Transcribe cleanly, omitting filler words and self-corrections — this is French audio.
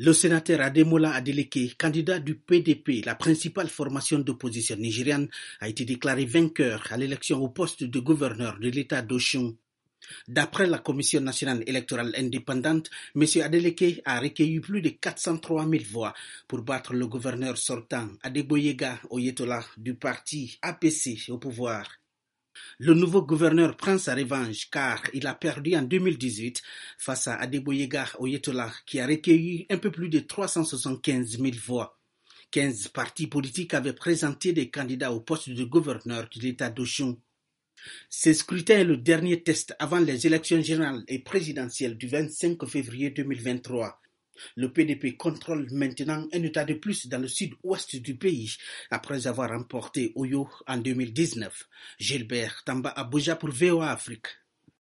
Le sénateur Ademola Adeleke, candidat du PDP, la principale formation d'opposition nigériane, a été déclaré vainqueur à l'élection au poste de gouverneur de l'État d'Osun. D'après la Commission nationale électorale indépendante, M. Adeleke a recueilli plus de 403 000 voix pour battre le gouverneur sortant Adegboyega Oyetola du parti APC au pouvoir. Le nouveau gouverneur prend sa revanche car il a perdu en 2018 face à Adegboyega Oyetola qui a recueilli un peu plus de 375 000 voix. 15 partis politiques avaient présenté des candidats au poste de gouverneur de l'État d'Osun. Ce scrutin est le dernier test avant les élections générales et présidentielles du 25 février 2023. Le PDP contrôle maintenant un État de plus dans le sud-ouest du pays après avoir remporté Oyo en 2019. Gilbert Tamba Abuja pour VOA Afrique.